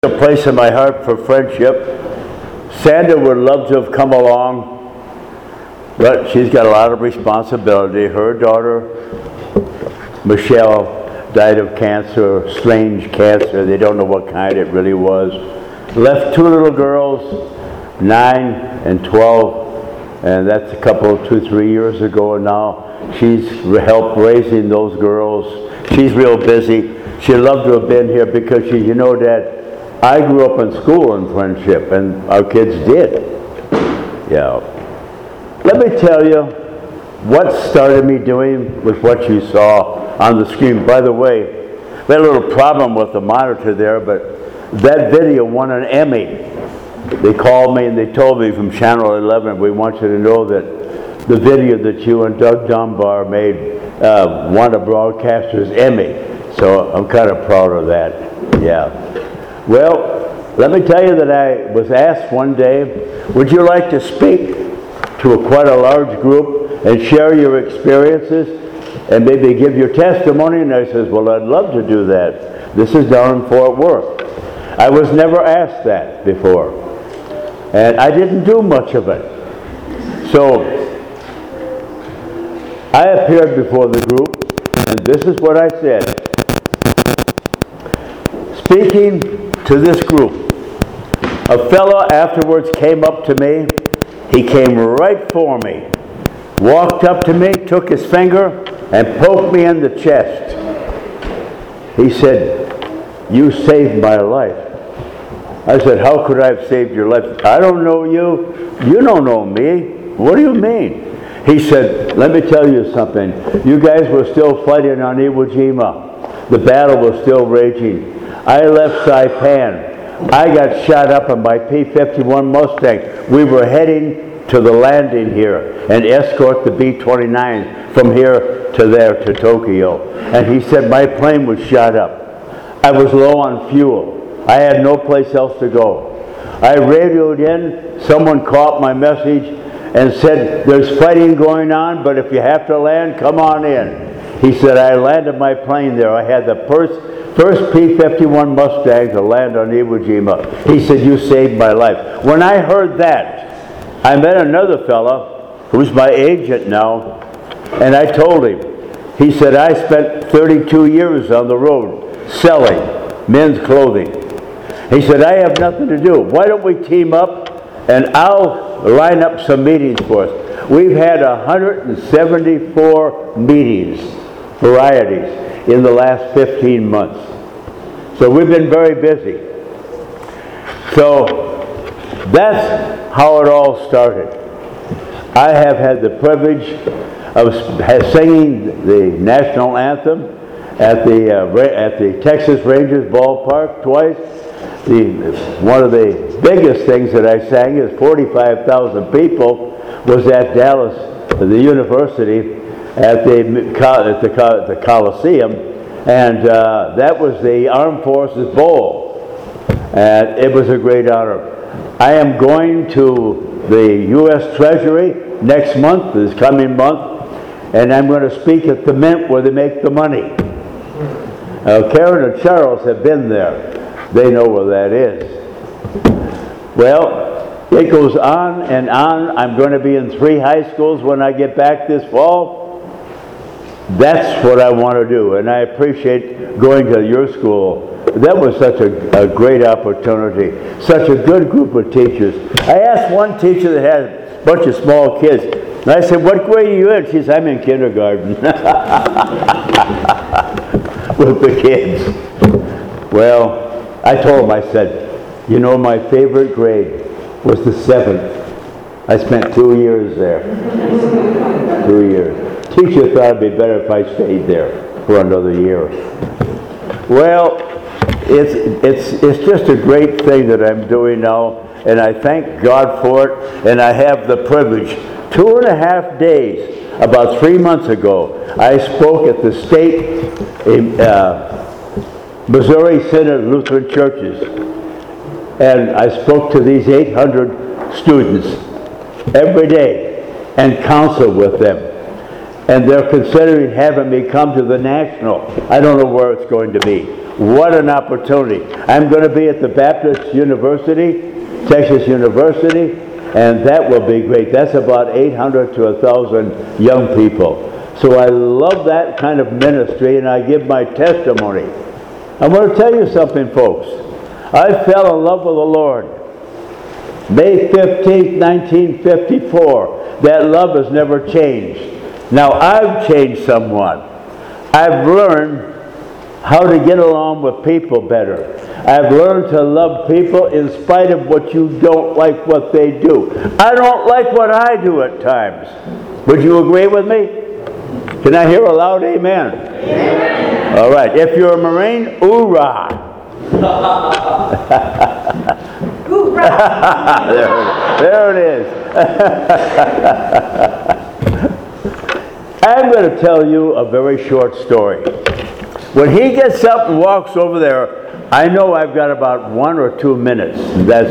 A place in my heart for friendship. Sandra would love to have come along, but she's got a lot of responsibility. Her daughter, Michelle, died of cancer, strange cancer. They don't know what kind it really was. Left two little girls, 9 and 12, and that's a couple, 2-3 years ago now. She's helped raising those girls. She's real busy. She'd love to have been here because you know, Dad, I grew up in school in Friendship, and our kids did. Yeah. Let me tell you what started me doing with what you saw on the screen. By the way, we had a little problem with the monitor there, but that video won an Emmy. They called me and they told me from Channel 11, we want you to know that the video that you and Doug Dunbar made won a broadcaster's Emmy. So I'm kind of proud of that. Yeah. Well, let me tell you that I was asked one day, would you like to speak to quite a large group and share your experiences and maybe give your testimony? And I says, well, I'd love to do that. This is down in Fort Worth. I was never asked that before. And I didn't do much of it. So I appeared before the group, and this is what I said. Speaking to this group, a fellow afterwards came up to me. He came right for me, walked up to me, took his finger, and poked me in the chest. He said, "You saved my life." I said, "How could I have saved your life?" "I don't know you. You don't know me." "What do you mean?" He said, "Let me tell you something. You guys were still fighting on Iwo Jima. The battle was still raging. I left Saipan. I got shot up in my P-51 Mustang. We were heading to the landing here and escort the B-29 from here to there to Tokyo." And he said, "My plane was shot up. I was low on fuel. I had no place else to go. I radioed in. Someone caught my message and said, 'There's fighting going on, but if you have to land, come on in.'" He said, "I landed my plane there. I had the first P-51 Mustang to land on Iwo Jima." He said, "You saved my life." When I heard that, I met another fella who's my agent now, and I told him. He said, "I spent 32 years on the road selling men's clothing." He said, "I have nothing to do. Why don't we team up and I'll line up some meetings for us." We've had 174 meetings, varieties, in the last 15 months. So we've been very busy. So that's how it all started. I have had the privilege of singing the national anthem at the Texas Rangers ballpark twice. One of the biggest things that I sang is 45,000 people was at Dallas, the university, at the Coliseum, and that was the Armed Forces Bowl, and it was a great honor. I am going to the U.S. Treasury next month, this coming month, and I'm going to speak at the Mint where they make the money. Karen and Charles have been there. They know where that is. Well, it goes on and on. I'm going to be in 3 high schools when I get back this fall. That's what I want to do, and I appreciate going to your school. That was such a great opportunity, such a good group of teachers. I asked one teacher that had a bunch of small kids, and I said, "What grade are you in?" She said, "I'm in kindergarten." With the kids. Well, I told him, I said, "You know, my favorite grade was the 7th. I spent 2 years there." 2 years. Teacher thought it'd be better if I stayed there for another year. Well, it's just a great thing that I'm doing now, and I thank God for it, and I have the privilege. 2.5 days, about 3 months ago, I spoke at the state Missouri Synod Lutheran Churches, and I spoke to these 800 students every day and counseled with them. And they're considering having me come to the national. I don't know where it's going to be. What an opportunity. I'm going to be at the Baptist University, Texas University, and that will be great. That's about 800 to 1,000 young people. So I love that kind of ministry, and I give my testimony. I want to tell you something, folks. I fell in love with the Lord. May 15th, 1954. That love has never changed. Now, I've changed somewhat. I've learned how to get along with people better. I've learned to love people in spite of what you don't like what they do. I don't like what I do at times. Would you agree with me? Can I hear a loud amen? Amen. All right. If you're a Marine, hoorah. there it is. I'm going to tell you a very short story. When he gets up and walks over there, I know I've got about 1 or 2 minutes. And that's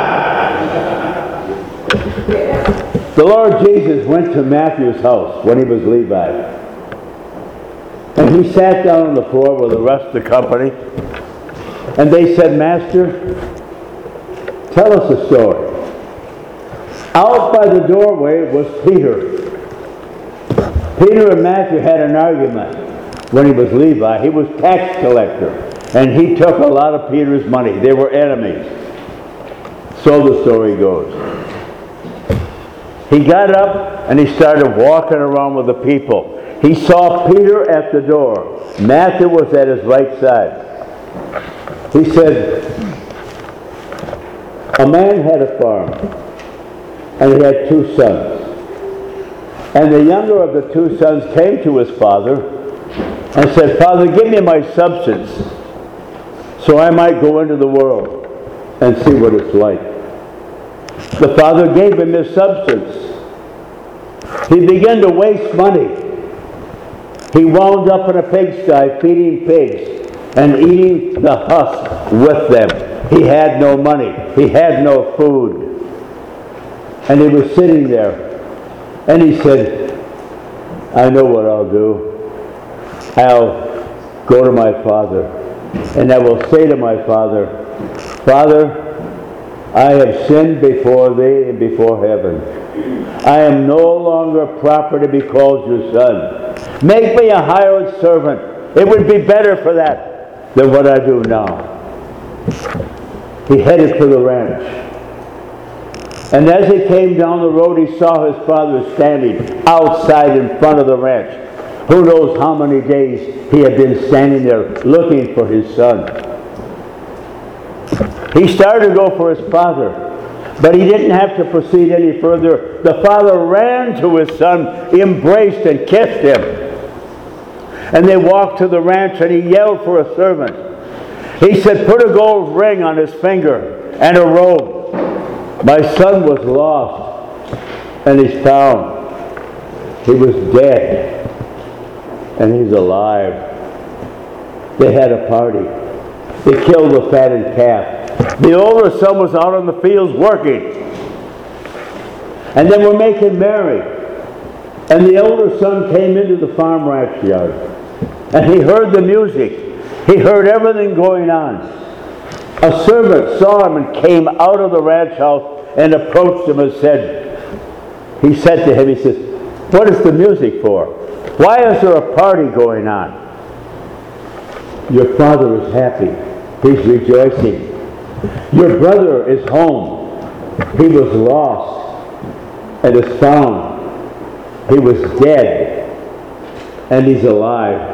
it. The Lord Jesus went to Matthew's house when he was Levi. And he sat down on the floor with the rest of the company. And they said, Master, tell us a story. Out by the doorway was Peter. Peter and Matthew had an argument when he was Levi. He was tax collector. And he took a lot of Peter's money. They were enemies. So the story goes. He got up and he started walking around with the people. He saw Peter at the door. Matthew was at his right side. He said, a man had a farm, and he had 2 sons. And the younger of the 2 sons came to his father and said, Father, give me my substance so I might go into the world and see what it's like. The father gave him his substance. He began to waste money. He wound up in a pigsty feeding pigs and eating the husk with them. He had no money. He had no food. And he was sitting there. And he said, I know what I'll do. I'll go to my father. And I will say to my father, Father, I have sinned before thee and before heaven. I am no longer proper to be called your son. Make me a hired servant. It would be better for that than what I do now. He headed for the ranch. And as he came down the road, he saw his father standing outside in front of the ranch. Who knows how many days he had been standing there looking for his son. He started to go for his father, but he didn't have to proceed any further. The father ran to his son, embraced and kissed him. And they walked to the ranch, and he yelled for a servant. He said, put a gold ring on his finger and a robe. My son was lost, and he's found. He was dead, and he's alive. They had a party. They killed the fattened calf. The older son was out in the fields working. And they were making merry. And the older son came into the farm ranch yard. And he heard the music. He heard everything going on. A servant saw him and came out of the ranch house and approached him and he said to him, he says, what is the music for? Why is there a party going on? Your father is happy. He's rejoicing. Your brother is home. He was lost and is found. He was dead and he's alive.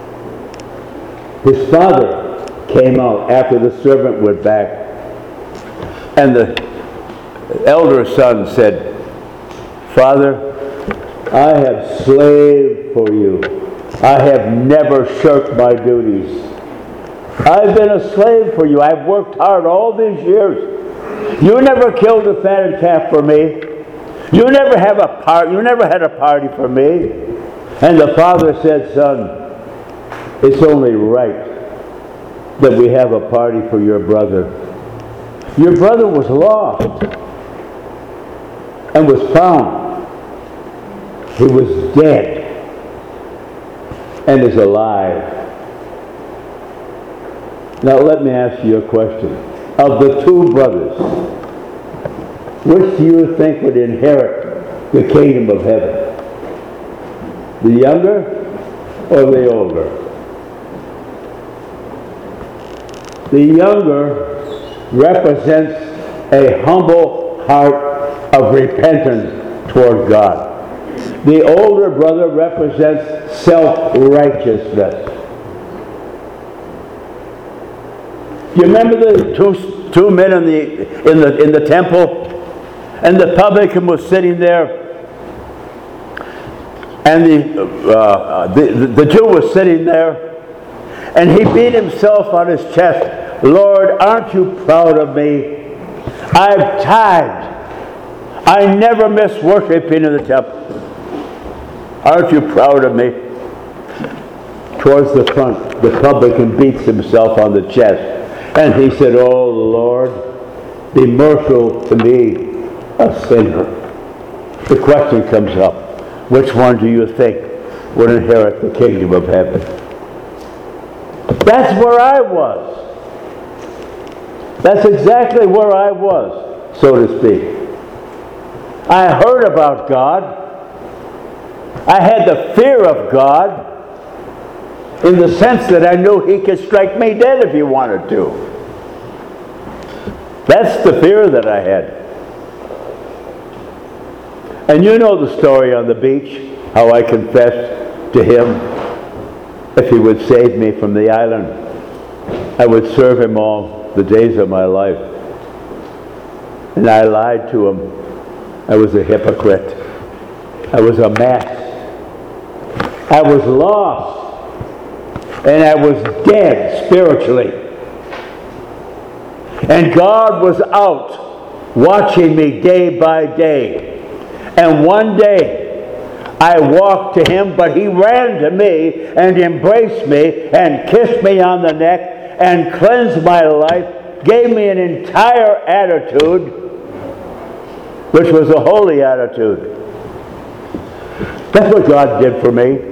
His father came out after the servant went back. And the elder son said, Father, I have slaved for you. I have never shirked my duties. I've been a slave for you. I've worked hard all these years. You never killed a fatted calf for me. You never had a party for me. And the father said, Son, it's only right that we have a party for your brother. Your brother was lost and was found. He was dead and is alive. Now let me ask you a question. Of the two brothers, which do you think would inherit the kingdom of heaven? The younger or the older? The younger represents a humble heart of repentance toward God. The older brother represents self-righteousness. You remember the two men in the temple, and the publican was sitting there, and the Jew was sitting there, and he beat himself on his chest. Lord, aren't you proud of me? I've tithed. I never miss worshiping in the temple. Aren't you proud of me? Towards the front, the publican beats himself on the chest. And he said, oh Lord, be merciful to me, a sinner. The question comes up, which one do you think would inherit the kingdom of heaven? That's where I was. That's exactly where I was, so to speak. I heard about God. I had the fear of God in the sense that I knew He could strike me dead if He wanted to. That's the fear that I had. And you know the story on the beach, how I confessed to Him if He would save me from the island, I would serve Him all the days of my life. And I lied to Him. I was a hypocrite. I was a mess. I was lost. And I was dead spiritually. And God was out watching me day by day. And one day I walked to Him, but He ran to me and embraced me and kissed me on the neck and cleansed my life, gave me an entire attitude, which was a holy attitude. That's what God did for me.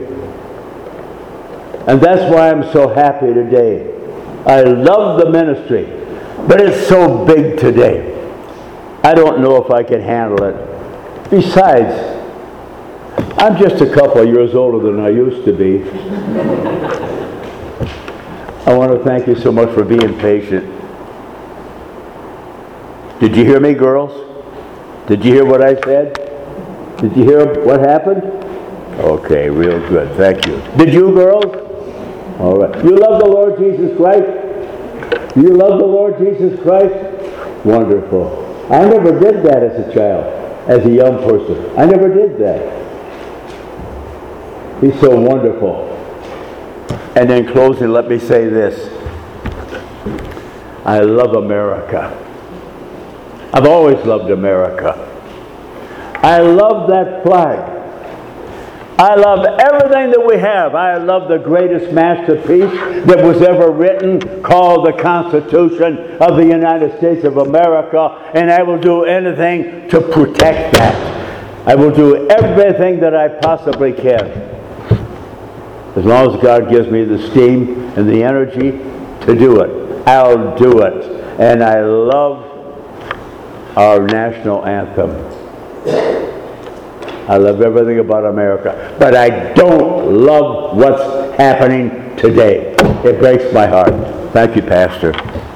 And that's why I'm so happy today. I love the ministry, but it's so big today. I don't know if I can handle it. Besides, I'm just a couple of years older than I used to be. I want to thank you so much for being patient. Did you hear me, girls? Did you hear what I said? Did you hear what happened? Okay, real good. Thank you. Did you, girls? All right. You love the Lord Jesus Christ? You love the Lord Jesus Christ? Wonderful. I never did that as a child, as a young person. I never did that. He's so wonderful. And in closing, let me say this. I love America. I've always loved America. I love that flag. I love everything that we have. I love the greatest masterpiece that was ever written, called the Constitution of the United States of America, and I will do anything to protect that. I will do everything that I possibly can. As long as God gives me the steam and the energy to do it, I'll do it. And I love our national anthem. I love everything about America, but I don't love what's happening today. It breaks my heart. Thank you, Pastor.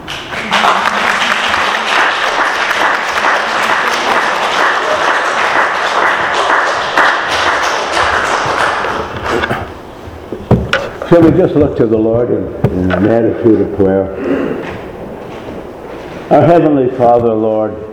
So we just look to the Lord in an attitude of prayer. Our Heavenly Father, Lord,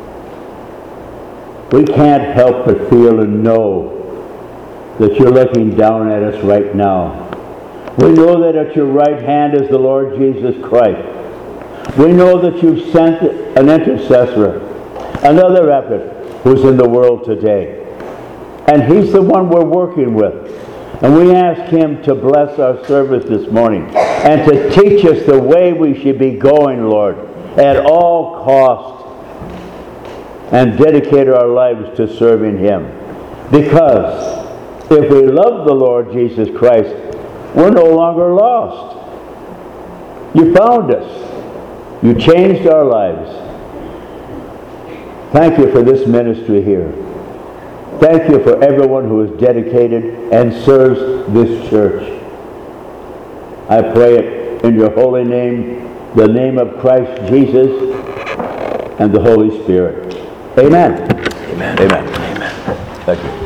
we can't help but feel and know that you're looking down at us right now. We know that at your right hand is the Lord Jesus Christ. We know that you've sent an intercessor, another effort, who's in the world today. And he's the one we're working with. And we ask him to bless our service this morning and to teach us the way we should be going, Lord, at all costs, and dedicate our lives to serving him. Because if we love the Lord Jesus Christ, we're no longer lost. You found us. You changed our lives. Thank you for this ministry here. Thank you for everyone who is dedicated and serves this church. I pray it in your holy name, the name of Christ Jesus and the Holy Spirit. Amen. Amen. Amen. Amen. Thank you.